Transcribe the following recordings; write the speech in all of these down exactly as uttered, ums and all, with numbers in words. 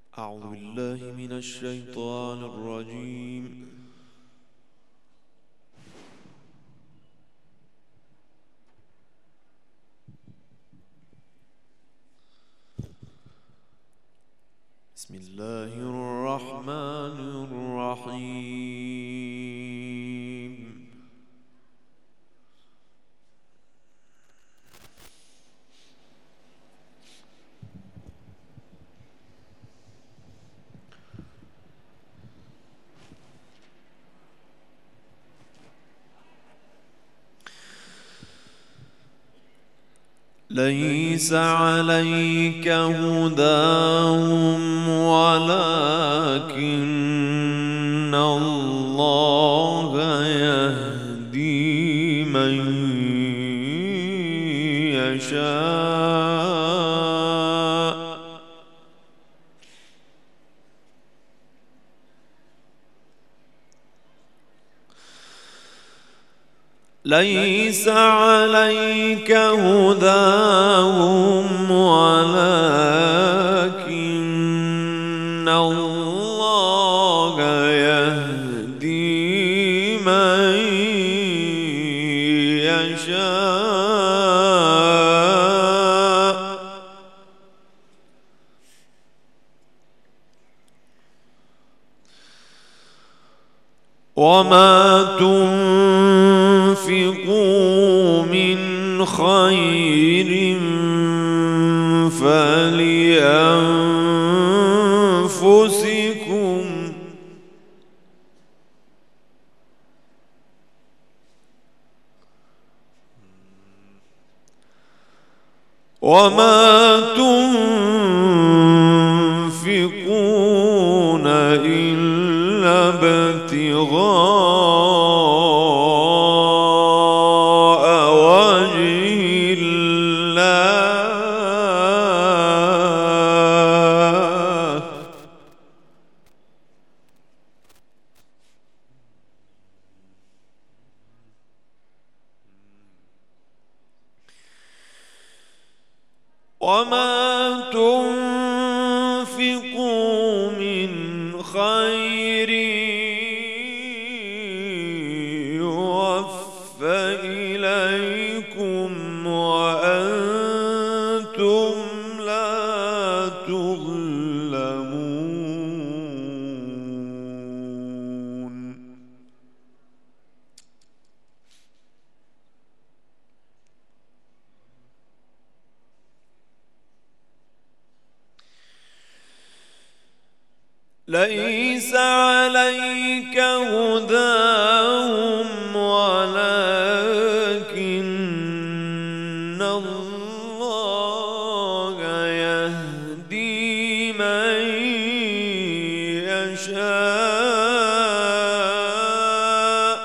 أعوذ بالله من الشيطان الرجيم. بسم الله الرحمن الرحيم. ليس عليك هداهم ولكن الله يهدي من يشاء. ليس عليك هداهم ولكن الله يهدي من يشاء. وما تنفقوا من خير فلأنفسكم وما تنفقون إلا ابتغاء وجه الله. وما تنفقوا من خير يوفى إليكم وأنتم لا تظلمون. ليس عليك هداهم ولكن الله يهدي من يشاء.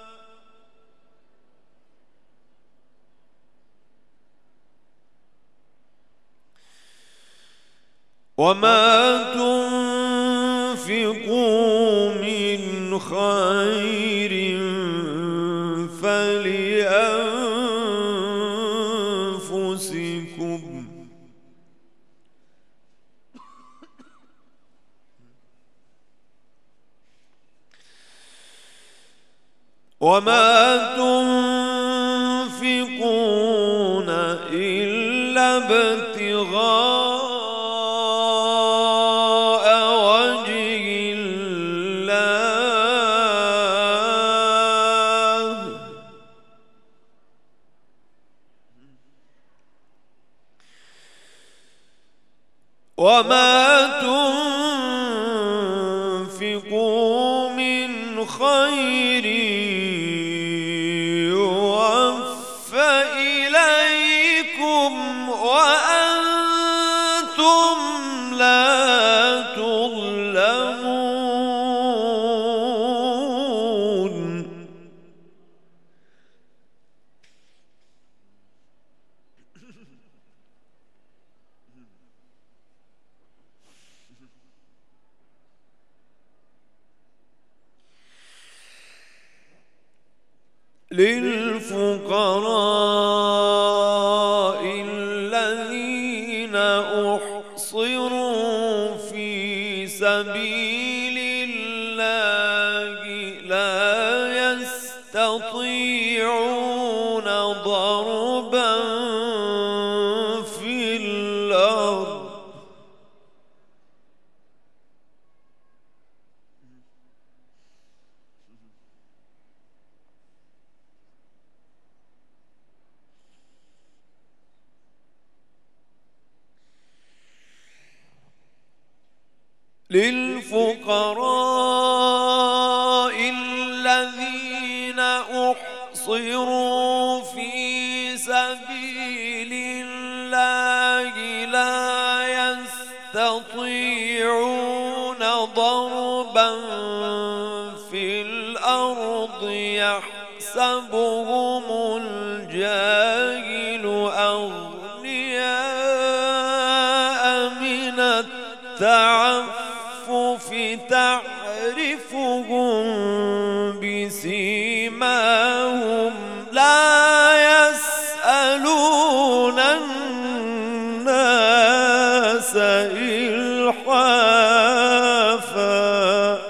وما تنفقوا من خير فلأنفسكم وما تنفقون إلا ابتغاء وما تنفقوا من خير يوفى إليكم وأنتم لا تظلمون. للفقراء الذين أحصروا في سبيل الله لا يستطيعون ضربا في الأرض للفقراء الذين أحصروا في سبيل الله لا يستطيعون ضربا في الأرض يحسبهم الجاهل أغنياء من التعفف تعرفهم بسيماهم لا يسألون الناس إلحافا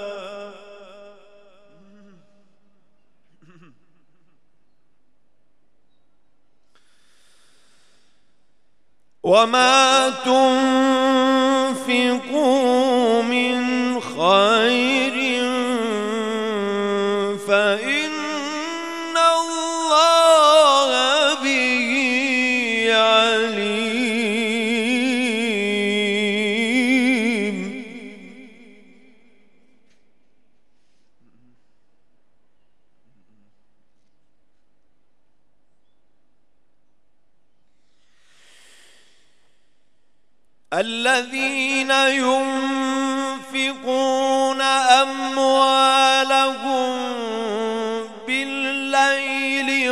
وما تنفقوا من خير فإن الله به عليم. الذين ينفقون أموالهم بالليل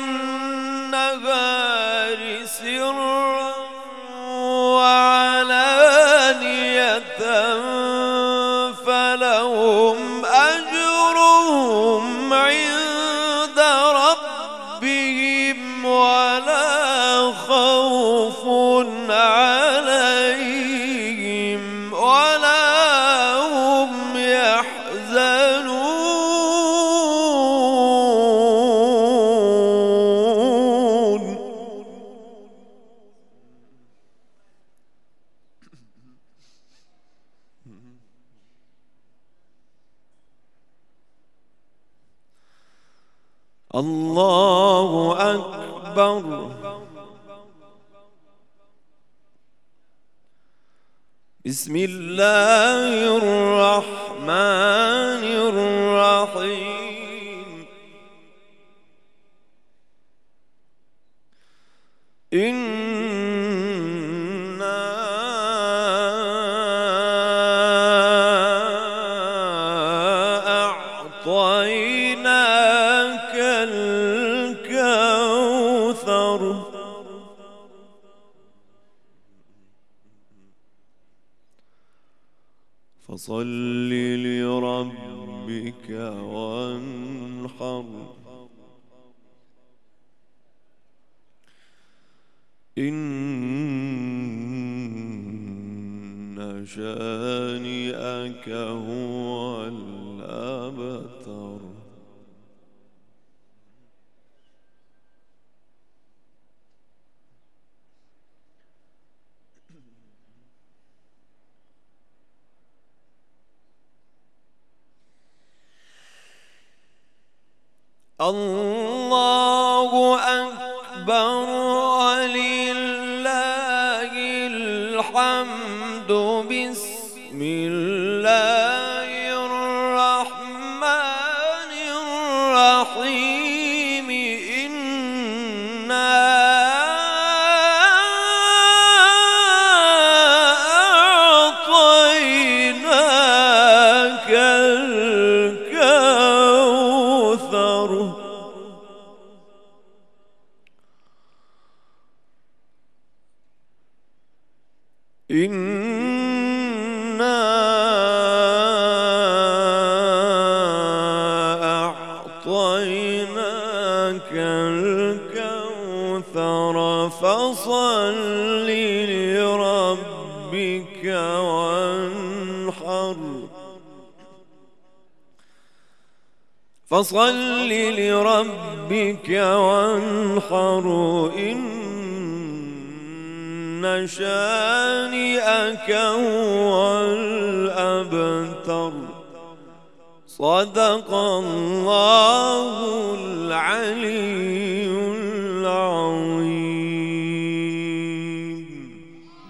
والنهار سرا وعلانية فلهم أجرهم عند ربهم ولا خوف عليهم ولا هم يحزنون. الله أكبر. بسم الله الرحمن الرحيم. إنا أعطيناك الكوثر فصل لربك وانحر إن شانئك هو الأبتر. الله أكبر ولله الحمد. بسم الله الرحمن الرحيم. إنا أعطيناك الكوثر إنا أعطيناك الكوثر فصل لربك وانحر وانحر فصل لربك وانحر إن شانئك هو الأبتر. صدق الله